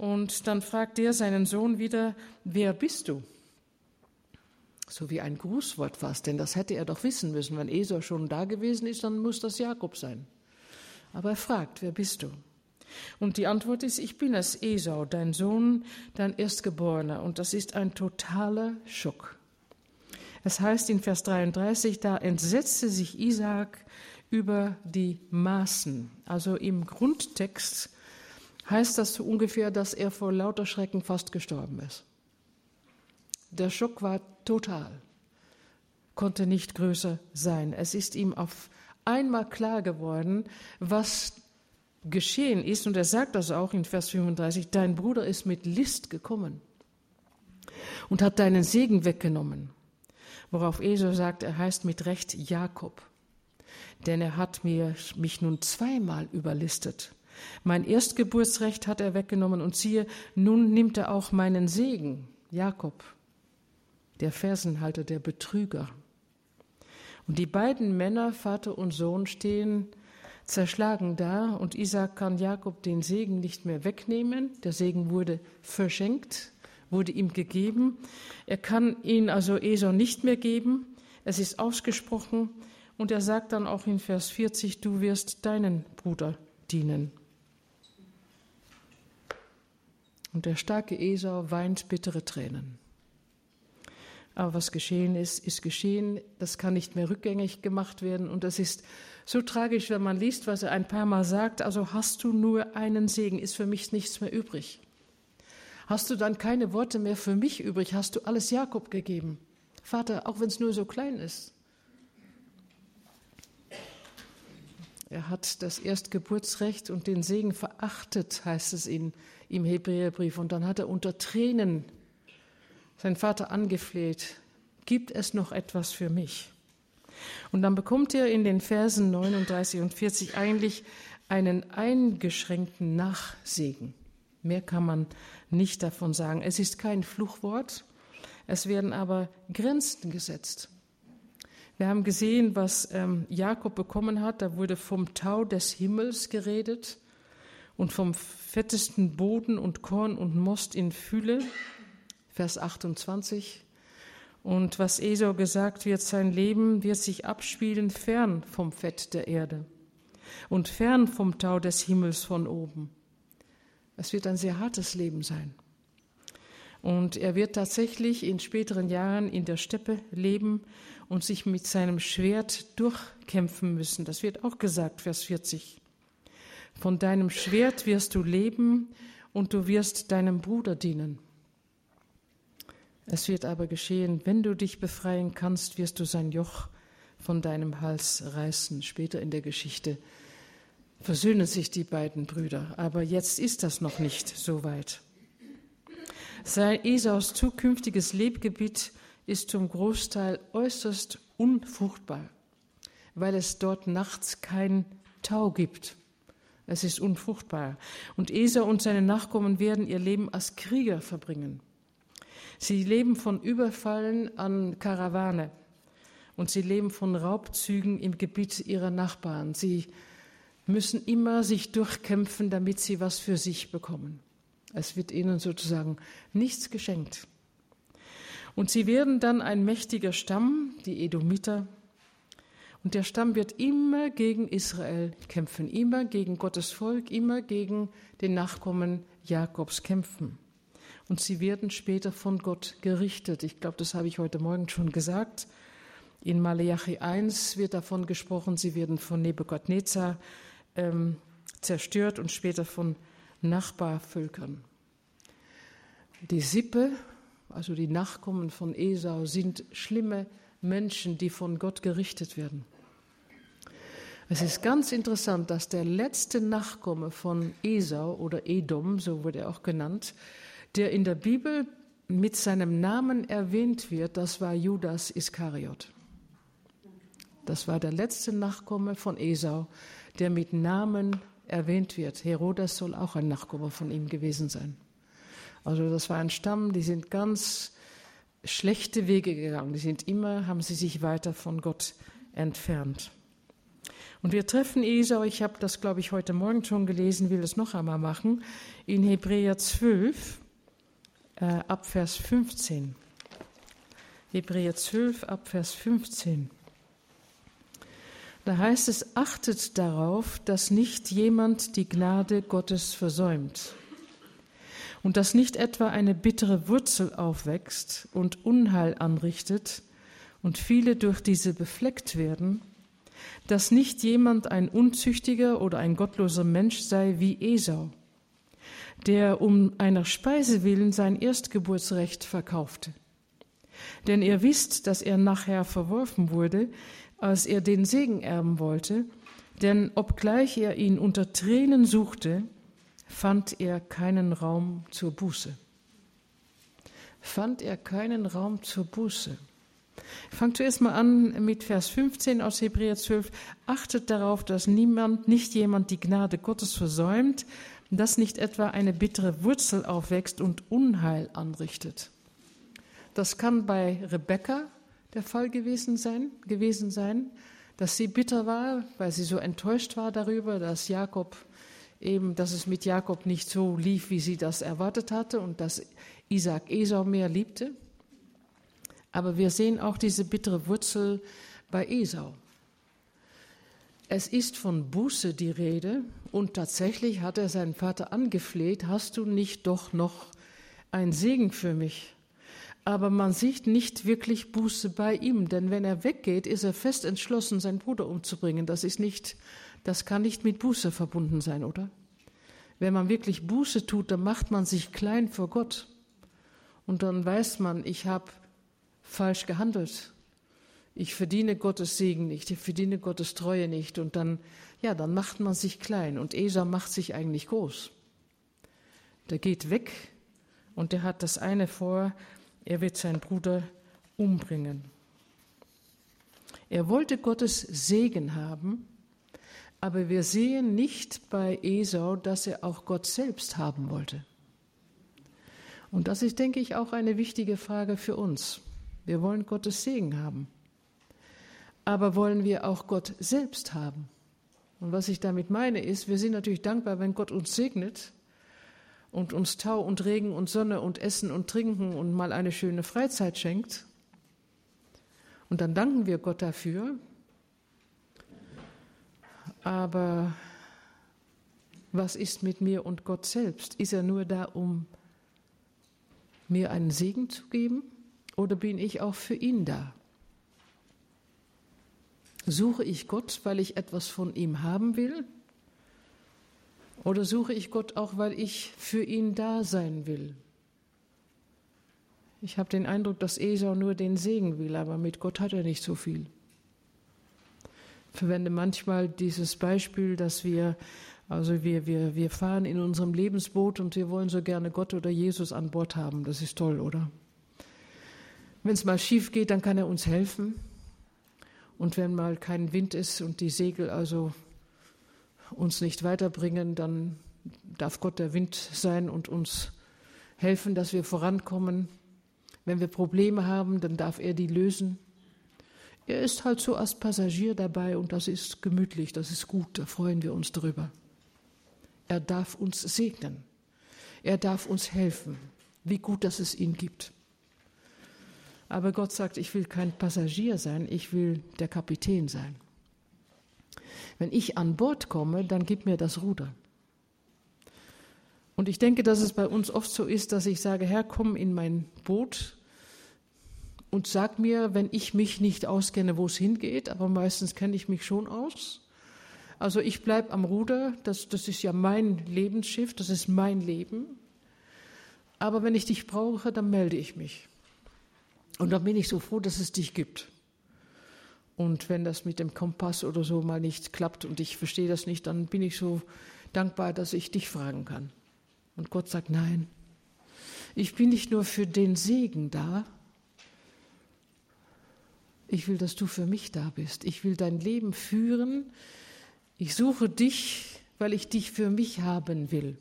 Und dann fragt er seinen Sohn wieder, wer bist du? So wie ein Grußwort fast, denn das hätte er doch wissen müssen. Wenn Esau schon da gewesen ist, dann muss das Jakob sein. Aber er fragt, wer bist du? Und die Antwort ist, ich bin es, Esau, dein Sohn, dein Erstgeborener. Und das ist ein totaler Schock. Es heißt in Vers dreiunddreißig, da entsetzte sich Isaak über die Maßen. Also im Grundtext heißt das so ungefähr, dass er vor lauter Schrecken fast gestorben ist. Der Schock war total, konnte nicht größer sein. Es ist ihm auf einmal klar geworden, was geschehen ist. Und er sagt das auch in Vers fünfunddreißig, dein Bruder ist mit List gekommen und hat deinen Segen weggenommen. Worauf Esau sagt, er heißt mit Recht Jakob, denn er hat mir, mich nun zweimal überlistet. Mein Erstgeburtsrecht hat er weggenommen und siehe, nun nimmt er auch meinen Segen, Jakob, der Fersenhalter, der Betrüger. Und die beiden Männer, Vater und Sohn, stehen zerschlagen da und Isaak kann Jakob den Segen nicht mehr wegnehmen. Der Segen wurde verschenkt, wurde ihm gegeben. Er kann ihn also Esau nicht mehr geben. Es ist ausgesprochen und er sagt dann auch in Vers vierzig, du wirst deinen Bruder dienen. Und der starke Esau weint bittere Tränen. Aber was geschehen ist, ist geschehen. Das kann nicht mehr rückgängig gemacht werden. Und das ist so tragisch, wenn man liest, was er ein paar Mal sagt. Also hast du nur einen Segen, ist für mich nichts mehr übrig. Hast du dann keine Worte mehr für mich übrig? Hast du alles Jakob gegeben? Vater, auch wenn es nur so klein ist. Er hat das Erstgeburtsrecht und den Segen verachtet, heißt es in, im Hebräerbrief. Und dann hat er unter Tränen sein Vater angefleht, gibt es noch etwas für mich? Und dann bekommt er in den Versen neununddreißig und vierzig eigentlich einen eingeschränkten Nachsegen. Mehr kann man nicht davon sagen. Es ist kein Fluchwort, es werden aber Grenzen gesetzt. Wir haben gesehen, was ähm, Jakob bekommen hat. Da wurde vom Tau des Himmels geredet und vom fettesten Boden und Korn und Most in Fülle. Vers achtundzwanzig. Und was Esau gesagt wird, sein Leben wird sich abspielen fern vom Fett der Erde und fern vom Tau des Himmels von oben. Es wird ein sehr hartes Leben sein. Und er wird tatsächlich in späteren Jahren in der Steppe leben und sich mit seinem Schwert durchkämpfen müssen. Das wird auch gesagt, Vers vierzig. Von deinem Schwert wirst du leben und du wirst deinem Bruder dienen. Es wird aber geschehen, wenn du dich befreien kannst, wirst du sein Joch von deinem Hals reißen. Später in der Geschichte versöhnen sich die beiden Brüder, aber jetzt ist das noch nicht so weit. Sein Esaus zukünftiges Lebgebiet ist zum Großteil äußerst unfruchtbar, weil es dort nachts kein Tau gibt. Es ist unfruchtbar. Und Esau und seine Nachkommen werden ihr Leben als Krieger verbringen. Sie leben von Überfallen an Karawane und sie leben von Raubzügen im Gebiet ihrer Nachbarn. Sie müssen immer sich durchkämpfen, damit sie was für sich bekommen. Es wird ihnen sozusagen nichts geschenkt. Und sie werden dann ein mächtiger Stamm, die Edomiter. Und der Stamm wird immer gegen Israel kämpfen, immer gegen Gottes Volk, immer gegen den Nachkommen Jakobs kämpfen. Und sie werden später von Gott gerichtet. Ich glaube, das habe ich heute Morgen schon gesagt. In Maleachi eins wird davon gesprochen, sie werden von Nebukadnezar ähm, zerstört und später von Nachbarvölkern. Die Sippe, also die Nachkommen von Esau, sind schlimme Menschen, die von Gott gerichtet werden. Es ist ganz interessant, dass der letzte Nachkomme von Esau oder Edom, so wurde er auch genannt, der in der Bibel mit seinem Namen erwähnt wird, das war Judas Iskariot. Das war der letzte Nachkomme von Esau, der mit Namen erwähnt wird. Herodes soll auch ein Nachkomme von ihm gewesen sein. Also das war ein Stamm, die sind ganz schlechte Wege gegangen. Die sind immer, haben sie sich weiter von Gott entfernt. Und wir treffen Esau, ich habe das, glaube ich, heute Morgen schon gelesen, will es noch einmal machen, in Hebräer zwölf, äh, ab Vers fünfzehn. Hebräer zwölf, ab Vers fünfzehn. Da heißt es, achtet darauf, dass nicht jemand die Gnade Gottes versäumt und dass nicht etwa eine bittere Wurzel aufwächst und Unheil anrichtet und viele durch diese befleckt werden, dass nicht jemand ein unzüchtiger oder ein gottloser Mensch sei wie Esau, der um einer Speise willen sein Erstgeburtsrecht verkaufte. Denn ihr wisst, dass er nachher verworfen wurde, als er den Segen erben wollte, denn obgleich er ihn unter Tränen suchte, fand er keinen Raum zur Buße. Fand er keinen Raum zur Buße. Ich fange zuerst mal an mit Vers fünfzehn aus Hebräer zwölf. Achtet darauf, dass niemand, nicht jemand die Gnade Gottes versäumt, dass nicht etwa eine bittere Wurzel aufwächst und Unheil anrichtet. Das kann bei Rebekka der Fall gewesen sein, gewesen sein, dass sie bitter war, weil sie so enttäuscht war darüber, dass Jakob eben, dass es mit Jakob nicht so lief, wie sie das erwartet hatte und dass Isaak Esau mehr liebte. Aber wir sehen auch diese bittere Wurzel bei Esau. Es ist von Buße die Rede und tatsächlich hat er seinen Vater angefleht, hast du nicht doch noch einen Segen für mich? Aber man sieht nicht wirklich Buße bei ihm, denn wenn er weggeht, ist er fest entschlossen, seinen Bruder umzubringen. Das ist nicht, das kann nicht mit Buße verbunden sein, oder? Wenn man wirklich Buße tut, dann macht man sich klein vor Gott. Und dann weiß man, ich habe falsch gehandelt. Ich verdiene Gottes Segen nicht, ich verdiene Gottes Treue nicht. Und dann, ja, dann macht man sich klein. Und Esau macht sich eigentlich groß. Der geht weg und der hat das eine vor, er wird seinen Bruder umbringen. Er wollte Gottes Segen haben, aber wir sehen nicht bei Esau, dass er auch Gott selbst haben wollte. Und das ist, denke ich, auch eine wichtige Frage für uns. Wir wollen Gottes Segen haben, aber wollen wir auch Gott selbst haben? Und was ich damit meine ist, wir sind natürlich dankbar, wenn Gott uns segnet und uns Tau und Regen und Sonne und Essen und Trinken und mal eine schöne Freizeit schenkt. Und dann danken wir Gott dafür. Aber was ist mit mir und Gott selbst? Ist er nur da, um mir einen Segen zu geben? Oder bin ich auch für ihn da? Suche ich Gott, weil ich etwas von ihm haben will? Oder suche ich Gott auch, weil ich für ihn da sein will? Ich habe den Eindruck, dass Esau nur den Segen will, aber mit Gott hat er nicht so viel. Ich verwende manchmal dieses Beispiel, dass wir, also wir, wir, wir fahren in unserem Lebensboot und wir wollen so gerne Gott oder Jesus an Bord haben. Das ist toll, oder? Wenn es mal schief geht, dann kann er uns helfen. Und wenn mal kein Wind ist und die Segel also uns nicht weiterbringen, dann darf Gott der Wind sein und uns helfen, dass wir vorankommen. Wenn wir Probleme haben, dann darf er die lösen. Er ist halt so als Passagier dabei und das ist gemütlich, das ist gut, da freuen wir uns drüber. Er darf uns segnen. Er darf uns helfen. Wie gut, dass es ihn gibt. Aber Gott sagt, ich will kein Passagier sein, ich will der Kapitän sein. Wenn ich an Bord komme, dann gib mir das Ruder. Und ich denke, dass es bei uns oft so ist, dass ich sage, Herr, komm in mein Boot und sag mir, wenn ich mich nicht auskenne, wo es hingeht, aber meistens kenne ich mich schon aus. Also ich bleibe am Ruder, das, das ist ja mein Lebensschiff, das ist mein Leben. Aber wenn ich dich brauche, dann melde ich mich. Und dann bin ich so froh, dass es dich gibt. Und wenn das mit dem Kompass oder so mal nicht klappt und ich verstehe das nicht, dann bin ich so dankbar, dass ich dich fragen kann. Und Gott sagt, nein, ich bin nicht nur für den Segen da, ich will, dass du für mich da bist. Ich will dein Leben führen. Ich suche dich, weil ich dich für mich haben will.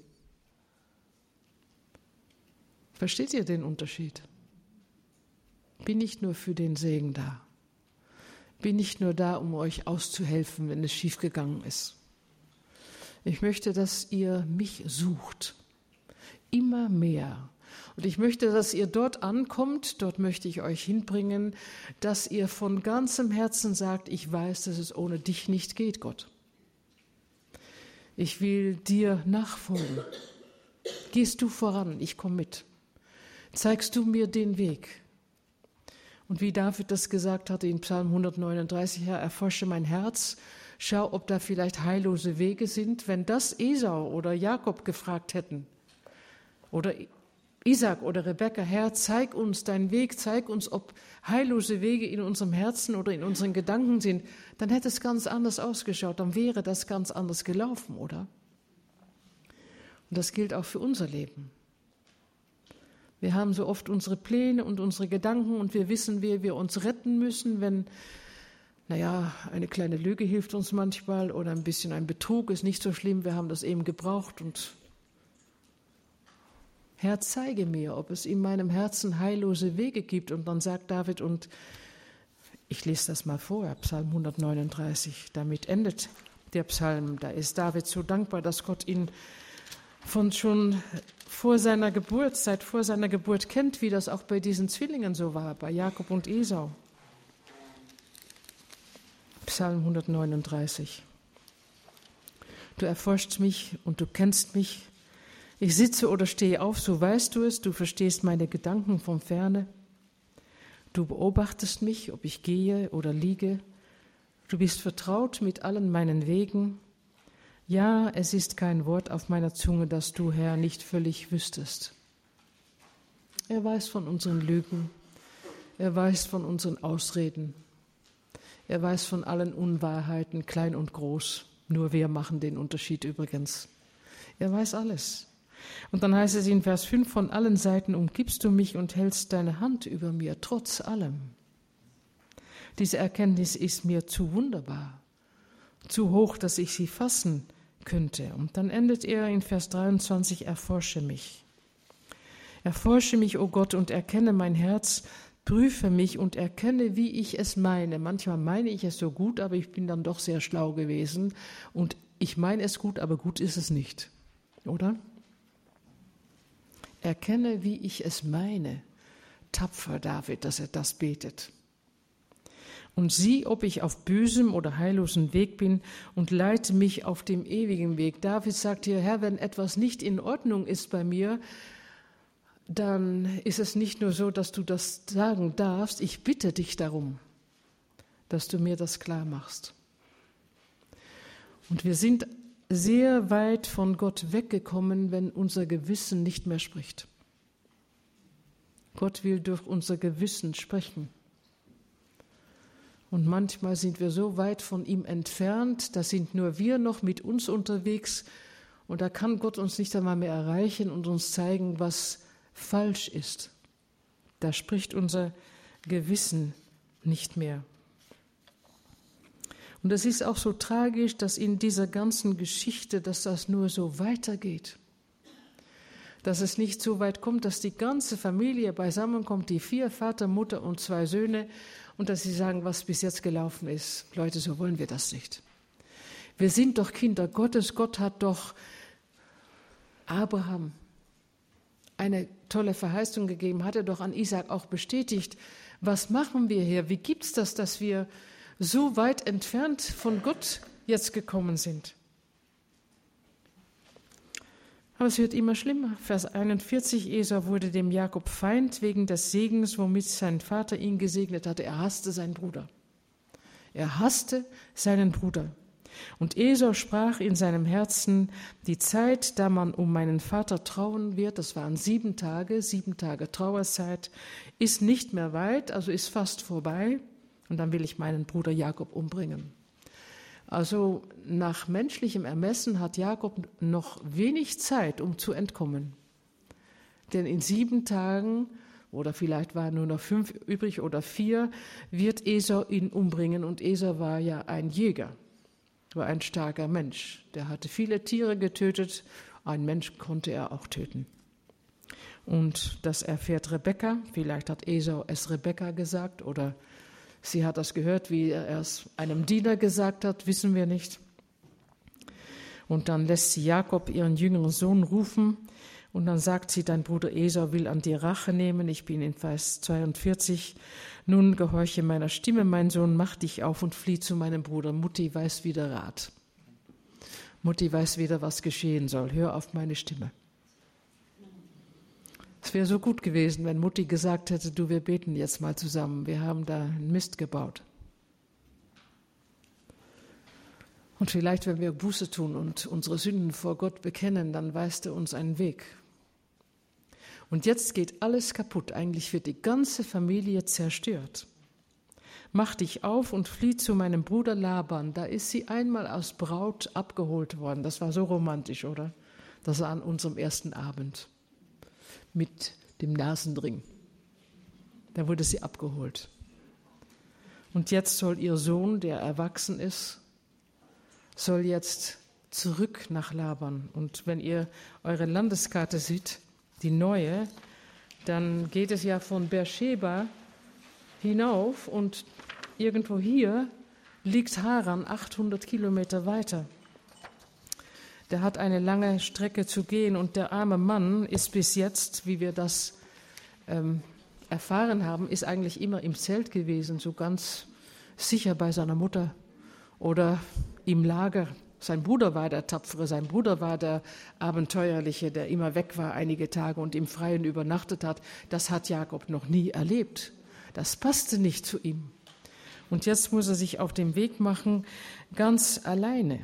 Versteht ihr den Unterschied? Bin nicht nur für den Segen da. bin nicht nur da, um euch auszuhelfen, wenn es schiefgegangen ist. Ich möchte, dass ihr mich sucht, immer mehr. Und ich möchte, dass ihr dort ankommt, dort möchte ich euch hinbringen, dass ihr von ganzem Herzen sagt, ich weiß, dass es ohne dich nicht geht, Gott. Ich will dir nachfolgen. Gehst du voran, ich komme mit. Zeigst du mir den Weg. Und wie David das gesagt hatte in Psalm hundertneununddreißig, Herr, erforsche mein Herz, schau, ob da vielleicht heillose Wege sind. Wenn das Esau oder Jakob gefragt hätten, oder Isaac oder Rebekka, Herr, zeig uns deinen Weg, zeig uns, ob heillose Wege in unserem Herzen oder in unseren Gedanken sind, dann hätte es ganz anders ausgeschaut, dann wäre das ganz anders gelaufen, oder? Und das gilt auch für unser Leben. Wir haben so oft unsere Pläne und unsere Gedanken und wir wissen, wie wir uns retten müssen, wenn, naja, eine kleine Lüge hilft uns manchmal oder ein bisschen ein Betrug ist nicht so schlimm, wir haben das eben gebraucht und Herr, zeige mir, ob es in meinem Herzen heillose Wege gibt. Und dann sagt David, und ich lese das mal vor, Psalm hundertneununddreißig, damit endet der Psalm. Da ist David so dankbar, dass Gott ihn von schon vor seiner Geburt, seit vor seiner Geburt kennt, wie das auch bei diesen Zwillingen so war, bei Jakob und Esau. Psalm hundertneununddreißig. Du erforschst mich und du kennst mich. Ich sitze oder stehe auf, so weißt du es, du verstehst meine Gedanken von ferne. Du beobachtest mich, ob ich gehe oder liege. Du bist vertraut mit allen meinen Wegen. Ja, es ist kein Wort auf meiner Zunge, das du, Herr, nicht völlig wüsstest. Er weiß von unseren Lügen, er weiß von unseren Ausreden, er weiß von allen Unwahrheiten, klein und groß. Nur wir machen den Unterschied übrigens. Er weiß alles. Und dann heißt es in Vers fünf, von allen Seiten umgibst du mich und hältst deine Hand über mir, trotz allem. Diese Erkenntnis ist mir zu wunderbar, zu hoch, dass ich sie fassen könnte. Und dann endet er in Vers dreiundzwanzig, erforsche mich. Erforsche mich, o Gott, und erkenne mein Herz, prüfe mich und erkenne, wie ich es meine. Manchmal meine ich es so gut, aber ich bin dann doch sehr schlau gewesen. Und ich meine es gut, aber gut ist es nicht, oder? Erkenne, wie ich es meine. Tapfer David, dass er das betet. Und sieh, ob ich auf bösem oder heillosen Weg bin und leite mich auf dem ewigen Weg. David sagt hier, Herr, wenn etwas nicht in Ordnung ist bei mir, dann ist es nicht nur so, dass du das sagen darfst, ich bitte dich darum, dass du mir das klar machst. Und wir sind sehr weit von Gott weggekommen, wenn unser Gewissen nicht mehr spricht. Gott will durch unser Gewissen sprechen. Und manchmal sind wir so weit von ihm entfernt, da sind nur wir noch mit uns unterwegs und da kann Gott uns nicht einmal mehr erreichen und uns zeigen, was falsch ist. Da spricht unser Gewissen nicht mehr. Und es ist auch so tragisch, dass in dieser ganzen Geschichte, dass das nur so weitergeht. Dass es nicht so weit kommt, dass die ganze Familie beisammenkommt, die vier, Vater, Mutter und zwei Söhne, und dass sie sagen, was bis jetzt gelaufen ist. Leute, so wollen wir das nicht. Wir sind doch Kinder Gottes. Gott hat doch Abraham eine tolle Verheißung gegeben, hat er doch an Isaac auch bestätigt. Was machen wir hier? Wie gibt es das, dass wir so weit entfernt von Gott jetzt gekommen sind? Aber es wird immer schlimmer. Vers einundvierzig, Esau wurde dem Jakob Feind wegen des Segens, womit sein Vater ihn gesegnet hatte. Er hasste seinen Bruder. Er hasste seinen Bruder. Und Esau sprach in seinem Herzen, die Zeit, da man um meinen Vater trauen wird, das waren sieben Tage, sieben Tage Trauerzeit, ist nicht mehr weit, also ist fast vorbei. Und dann will ich meinen Bruder Jakob umbringen. Also nach menschlichem Ermessen hat Jakob noch wenig Zeit, um zu entkommen. Denn in sieben Tagen, oder vielleicht waren nur noch fünf übrig oder vier, wird Esau ihn umbringen. Und Esau war ja ein Jäger, war ein starker Mensch. Der hatte viele Tiere getötet, ein Mensch konnte er auch töten. Und das erfährt Rebekka, vielleicht hat Esau es Rebekka gesagt oder Sie hat das gehört, wie er es einem Diener gesagt hat, wissen wir nicht. Und dann lässt sie Jakob, ihren jüngeren Sohn, rufen. Und dann sagt sie, dein Bruder Esau will an dir Rache nehmen. Ich bin in Vers zweiundvierzig. Nun gehorche meiner Stimme, mein Sohn, mach dich auf und flieh zu meinem Bruder. Mutti weiß wieder Rat. Mutti weiß wieder, was geschehen soll. Hör auf meine Stimme. Es wäre so gut gewesen, wenn Mutti gesagt hätte, du, wir beten jetzt mal zusammen. Wir haben da einen Mist gebaut. Und vielleicht, wenn wir Buße tun und unsere Sünden vor Gott bekennen, dann weist er uns einen Weg. Und jetzt geht alles kaputt. Eigentlich wird die ganze Familie zerstört. Mach dich auf und flieh zu meinem Bruder Laban. Da ist sie einmal als Braut abgeholt worden. Das war so romantisch, oder? Das war an unserem ersten Abend mit dem Nasenring. Da wurde sie abgeholt. Und jetzt soll ihr Sohn, der erwachsen ist, soll jetzt zurück nach Laban. Und wenn ihr eure Landeskarte seht, die neue, dann geht es ja von Beersheba hinauf und irgendwo hier liegt Haran achthundert Kilometer weiter. Der hat eine lange Strecke zu gehen und der arme Mann ist bis jetzt, wie wir das ähm, erfahren haben, ist eigentlich immer im Zelt gewesen, so ganz sicher bei seiner Mutter oder im Lager. Sein Bruder war der Tapfere, sein Bruder war der Abenteuerliche, der immer weg war einige Tage und im Freien übernachtet hat. Das hat Jakob noch nie erlebt. Das passte nicht zu ihm. Und jetzt muss er sich auf den Weg machen, ganz alleine.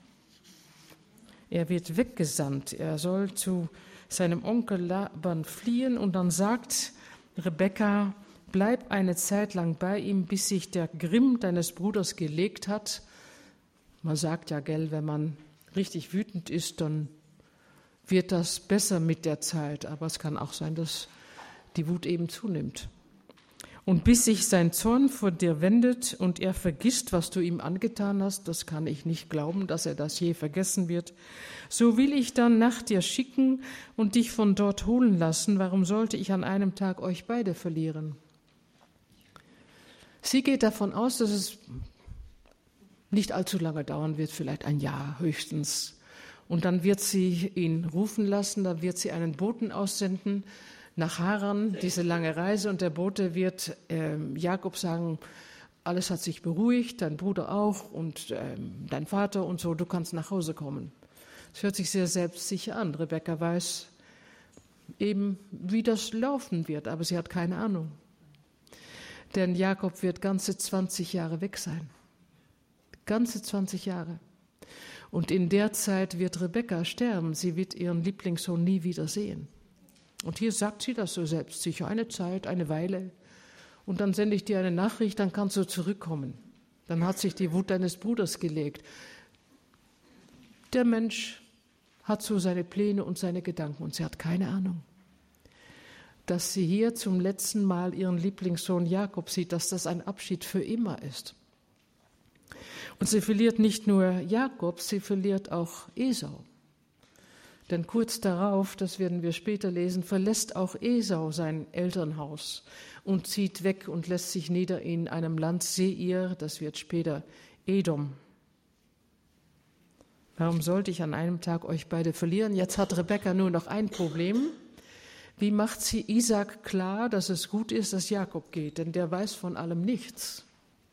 Er wird weggesandt. Er soll zu seinem Onkel Laban fliehen und dann sagt Rebekka, bleib eine Zeit lang bei ihm, bis sich der Grimm deines Bruders gelegt hat. Man sagt ja, gell, wenn man richtig wütend ist, dann wird das besser mit der Zeit. Aber es kann auch sein, dass die Wut eben zunimmt. Und bis sich sein Zorn vor dir wendet und er vergisst, was du ihm angetan hast, das kann ich nicht glauben, dass er das je vergessen wird, so will ich dann nach dir schicken und dich von dort holen lassen. Warum sollte ich an einem Tag euch beide verlieren? Sie geht davon aus, dass es nicht allzu lange dauern wird, vielleicht ein Jahr höchstens. Und dann wird sie ihn rufen lassen, da wird sie einen Boten aussenden nach Haran, diese lange Reise. Und der Bote wird äh, Jakob sagen, alles hat sich beruhigt, dein Bruder auch und äh, dein Vater und so, du kannst nach Hause kommen. Es hört sich sehr selbstsicher an. Rebekka weiß eben, wie das laufen wird, aber sie hat keine Ahnung. Denn Jakob wird ganze zwanzig Jahre weg sein. Ganze zwanzig Jahre. Und in der Zeit wird Rebekka sterben. Sie wird ihren Lieblingssohn nie wieder sehen. Und hier sagt sie das so selbstsicher. Eine Zeit, eine Weile. Und dann sende ich dir eine Nachricht, dann kannst du zurückkommen. Dann hat sich die Wut deines Bruders gelegt. Der Mensch hat so seine Pläne und seine Gedanken und sie hat keine Ahnung. Dass sie hier zum letzten Mal ihren Lieblingssohn Jakob sieht, dass das ein Abschied für immer ist. Und sie verliert nicht nur Jakob, sie verliert auch Esau. Denn kurz darauf, das werden wir später lesen, verlässt auch Esau sein Elternhaus und zieht weg und lässt sich nieder in einem Land Seir, das wird später Edom. Warum sollte ich an einem Tag euch beide verlieren? Jetzt hat Rebekka nur noch ein Problem. Wie macht sie Isaak klar, dass es gut ist, dass Jakob geht? Denn der weiß von allem nichts.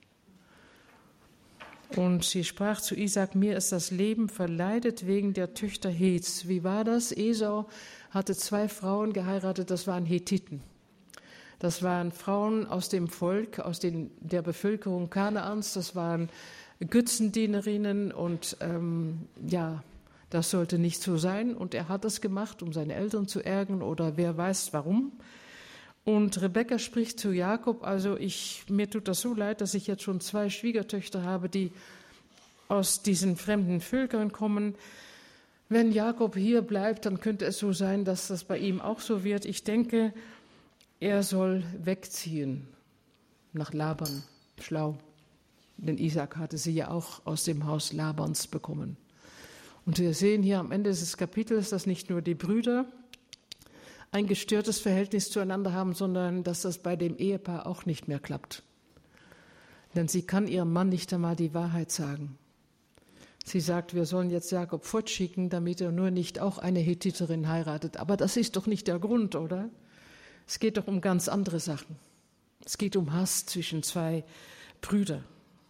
Und sie sprach zu Isaak, mir ist das Leben verleidet wegen der Töchter Heths. Wie war das? Esau hatte zwei Frauen geheiratet, das waren Hethiten. Das waren Frauen aus dem Volk, aus den, der Bevölkerung Kanaans, das waren Götzendienerinnen und ähm, ja, das sollte nicht so sein. Und er hat es gemacht, um seine Eltern zu ärgern oder wer weiß warum. Und Rebekka spricht zu Jakob, also ich, mir tut das so leid, dass ich jetzt schon zwei Schwiegertöchter habe, die aus diesen fremden Völkern kommen. Wenn Jakob hier bleibt, dann könnte es so sein, dass das bei ihm auch so wird. Ich denke, er soll wegziehen nach Laban, schlau. Denn Isaak hatte sie ja auch aus dem Haus Labans bekommen. Und wir sehen hier am Ende des Kapitels, dass nicht nur die Brüder ein gestörtes Verhältnis zueinander haben, sondern dass das bei dem Ehepaar auch nicht mehr klappt. Denn sie kann ihrem Mann nicht einmal die Wahrheit sagen. Sie sagt, wir sollen jetzt Jakob fortschicken, damit er nur nicht auch eine Hethiterin heiratet. Aber das ist doch nicht der Grund, oder? Es geht doch um ganz andere Sachen. Es geht um Hass zwischen zwei Brüdern.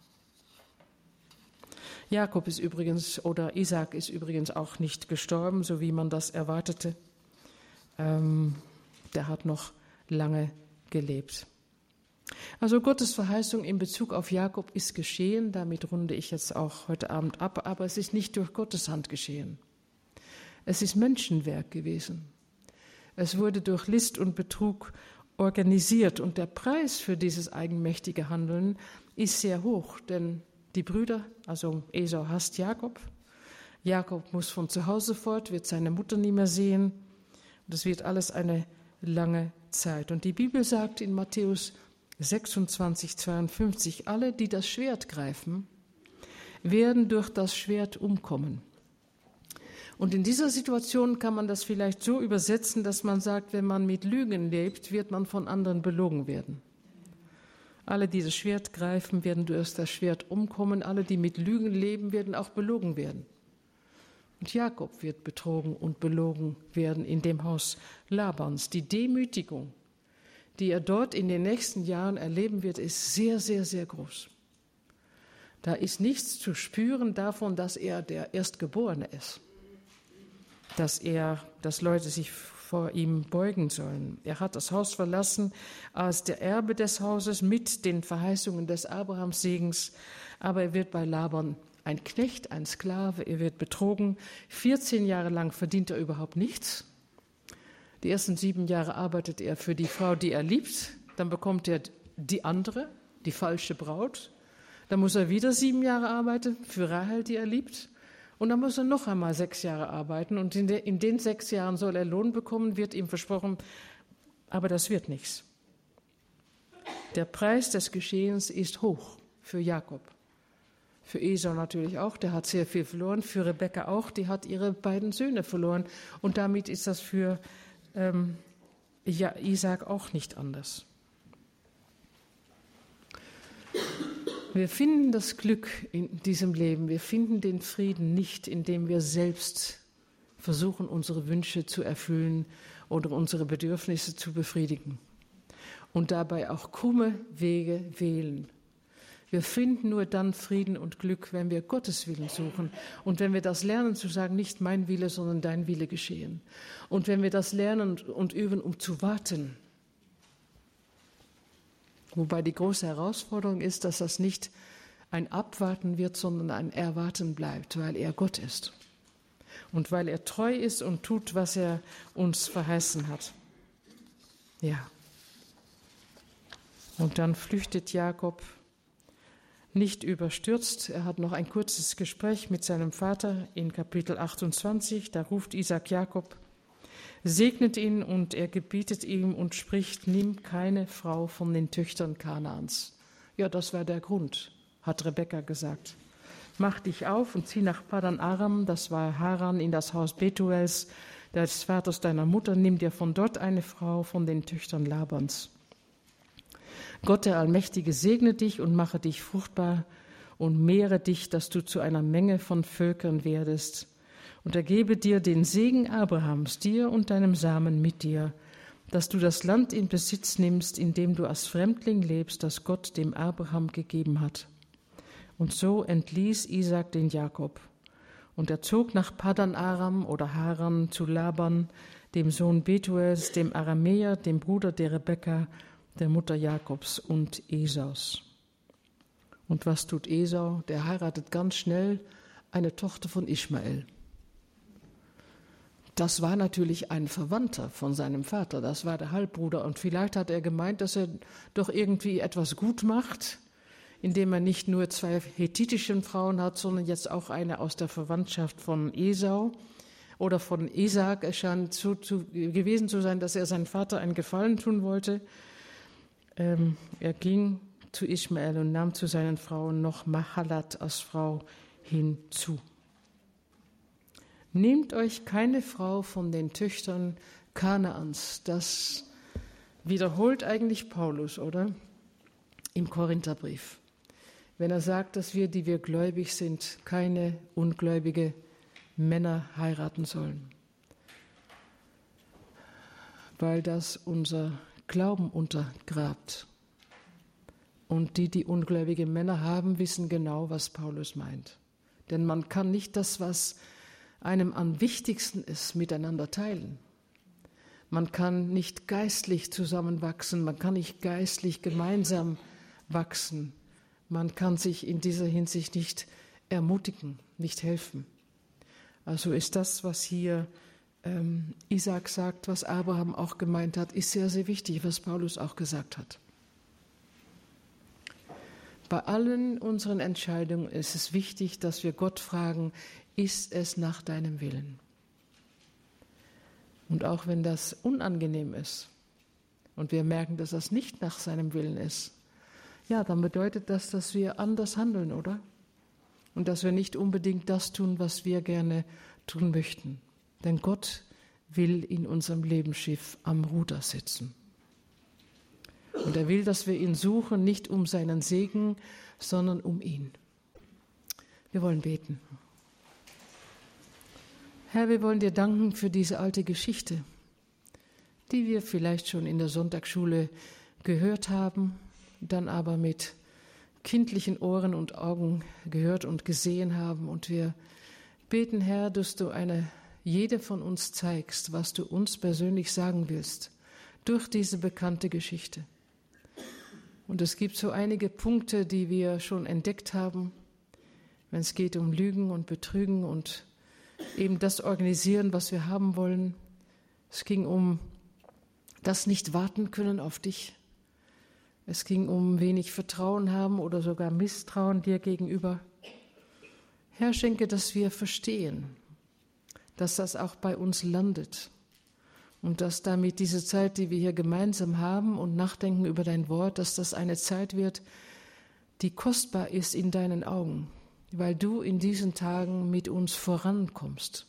Jakob ist übrigens, oder Isaak ist übrigens auch nicht gestorben, so wie man das erwartete. Ähm, der hat noch lange gelebt. Also Gottes Verheißung in Bezug auf Jakob ist geschehen, damit runde ich jetzt auch heute Abend ab, aber es ist nicht durch Gottes Hand geschehen. Es ist Menschenwerk gewesen. Es wurde durch List und Betrug organisiert und der Preis für dieses eigenmächtige Handeln ist sehr hoch, denn die Brüder, also Esau hasst Jakob, Jakob muss von zu Hause fort, wird seine Mutter nie mehr sehen. Das wird alles eine lange Zeit. Und die Bibel sagt in Matthäus sechsundzwanzig, zweiundfünfzig, alle, die das Schwert greifen, werden durch das Schwert umkommen. Und in dieser Situation kann man das vielleicht so übersetzen, dass man sagt, wenn man mit Lügen lebt, wird man von anderen belogen werden. Alle, die das Schwert greifen, werden durch das Schwert umkommen. Alle, die mit Lügen leben, werden auch belogen werden. Und Jakob wird betrogen und belogen werden in dem Haus Labans. Die Demütigung, die er dort in den nächsten Jahren erleben wird, ist sehr, sehr, sehr groß. Da ist nichts zu spüren davon, dass er der Erstgeborene ist, dass er, dass Leute sich vor ihm beugen sollen. Er hat das Haus verlassen als der Erbe des Hauses mit den Verheißungen des Abrahamsegens, aber er wird bei Laban ein Knecht, ein Sklave, er wird betrogen. vierzehn Jahre lang verdient er überhaupt nichts. Die ersten sieben Jahre arbeitet er für die Frau, die er liebt. Dann bekommt er die andere, die falsche Braut. Dann muss er wieder sieben Jahre arbeiten für Rahel, die er liebt. Und dann muss er noch einmal sechs Jahre arbeiten. Und in, de, in den sechs Jahren soll er Lohn bekommen, wird ihm versprochen. Aber das wird nichts. Der Preis des Geschehens ist hoch für Jakob. Für Esau natürlich auch, der hat sehr viel verloren. Für Rebekka auch, die hat ihre beiden Söhne verloren. Und damit ist das für ähm, ja, Isaak auch nicht anders. Wir finden das Glück in diesem Leben, wir finden den Frieden nicht, indem wir selbst versuchen, unsere Wünsche zu erfüllen oder unsere Bedürfnisse zu befriedigen und dabei auch krumme Wege wählen. Wir finden nur dann Frieden und Glück, wenn wir Gottes Willen suchen und wenn wir das lernen zu sagen, nicht mein Wille, sondern dein Wille geschehen. Und wenn wir das lernen und üben, um zu warten. Wobei die große Herausforderung ist, dass das nicht ein Abwarten wird, sondern ein Erwarten bleibt, weil er Gott ist. Und weil er treu ist und tut, was er uns verheißen hat. Ja. Und dann flüchtet Jakob nicht überstürzt. Er hat noch ein kurzes Gespräch mit seinem Vater in Kapitel achtundzwanzig. Da ruft Isaak Jakob, segnet ihn und er gebietet ihm und spricht, nimm keine Frau von den Töchtern Kanaans. Ja, das war der Grund, hat Rebekka gesagt. Mach dich auf und zieh nach Padan Aram, das war Haran, in das Haus Betuels, des Vaters deiner Mutter, nimm dir von dort eine Frau von den Töchtern Labans. Gott der Allmächtige segne dich und mache dich fruchtbar und mehre dich, dass du zu einer Menge von Völkern werdest. Und er gebe dir den Segen Abrahams, dir und deinem Samen mit dir, dass du das Land in Besitz nimmst, in dem du als Fremdling lebst, das Gott dem Abraham gegeben hat. Und so entließ Isaak den Jakob. Und er zog nach Padan Aram oder Haran zu Laban, dem Sohn Betuels, dem Aramäer, dem Bruder der Rebekka, der Mutter Jakobs und Esaus. Und was tut Esau? Der heiratet ganz schnell eine Tochter von Ismael. Das war natürlich ein Verwandter von seinem Vater, das war der Halbbruder. Und vielleicht hat er gemeint, dass er doch irgendwie etwas gut macht, indem er nicht nur zwei hethitischen Frauen hat, sondern jetzt auch eine aus der Verwandtschaft von Esau oder von Isaak. Es scheint so zu, gewesen zu sein, dass er seinem Vater einen Gefallen tun wollte. Ähm, er ging zu Ismael und nahm zu seinen Frauen noch Mahalat als Frau hinzu. Nehmt euch keine Frau von den Töchtern Kanaans. Das wiederholt eigentlich Paulus, oder? Im Korintherbrief. wenn er sagt, dass wir, die wir gläubig sind, keine ungläubige Männer heiraten sollen, weil das unser Glauben untergrabt. Und die, die ungläubige Männer haben, wissen genau, was Paulus meint. Denn man kann nicht das, was einem am wichtigsten ist, miteinander teilen. Man kann nicht geistlich zusammenwachsen, man kann nicht geistlich gemeinsam wachsen. Man kann sich in dieser Hinsicht nicht ermutigen, nicht helfen. Also ist das, was hier ähm, Isaak sagt, was Abraham auch gemeint hat, ist sehr, sehr wichtig, was Paulus auch gesagt hat. Bei allen unseren Entscheidungen ist es wichtig, dass wir Gott fragen, ist es nach deinem Willen? Und auch wenn das unangenehm ist und wir merken, dass das nicht nach seinem Willen ist, ja, dann bedeutet das, dass wir anders handeln, oder? Und dass wir nicht unbedingt das tun, was wir gerne tun möchten. Denn Gott will in unserem Lebensschiff am Ruder sitzen. Und er will, dass wir ihn suchen, nicht um seinen Segen, sondern um ihn. Wir wollen beten. Herr, wir wollen dir danken für diese alte Geschichte, die wir vielleicht schon in der Sonntagsschule gehört haben, dann aber mit kindlichen Ohren und Augen gehört und gesehen haben. Und wir beten, Herr, dass du eine, jede von uns zeigst, was du uns persönlich sagen willst, durch diese bekannte Geschichte. Und es gibt so einige Punkte, die wir schon entdeckt haben, wenn es geht um Lügen und Betrügen und eben das Organisieren, was wir haben wollen. Es ging um das nicht warten können auf dich. Es ging um wenig Vertrauen haben oder sogar Misstrauen dir gegenüber. Herr, schenke, dass wir verstehen, dass das auch bei uns landet. Und dass damit diese Zeit, die wir hier gemeinsam haben und nachdenken über dein Wort, dass das eine Zeit wird, die kostbar ist in deinen Augen, weil du in diesen Tagen mit uns vorankommst.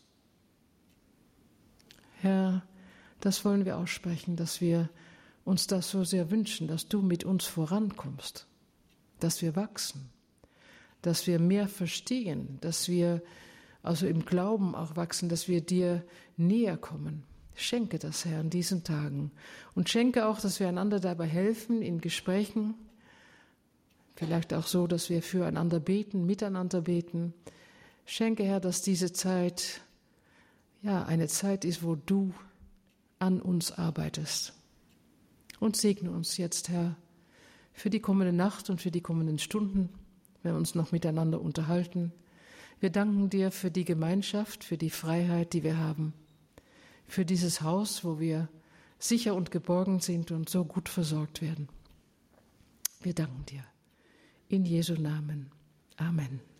Herr, das wollen wir aussprechen, dass wir uns das so sehr wünschen, dass du mit uns vorankommst, dass wir wachsen, dass wir mehr verstehen, dass wir also im Glauben auch wachsen, dass wir dir näher kommen. Schenke das, Herr, in diesen Tagen. Und schenke auch, dass wir einander dabei helfen in Gesprächen. Vielleicht auch so, dass wir füreinander beten, miteinander beten. Schenke, Herr, dass diese Zeit, ja, eine Zeit ist, wo du an uns arbeitest. Und segne uns jetzt, Herr, für die kommende Nacht und für die kommenden Stunden, wenn wir uns noch miteinander unterhalten. Wir danken dir für die Gemeinschaft, für die Freiheit, die wir haben. Für dieses Haus, wo wir sicher und geborgen sind und so gut versorgt werden. Wir danken dir. In Jesu Namen. Amen.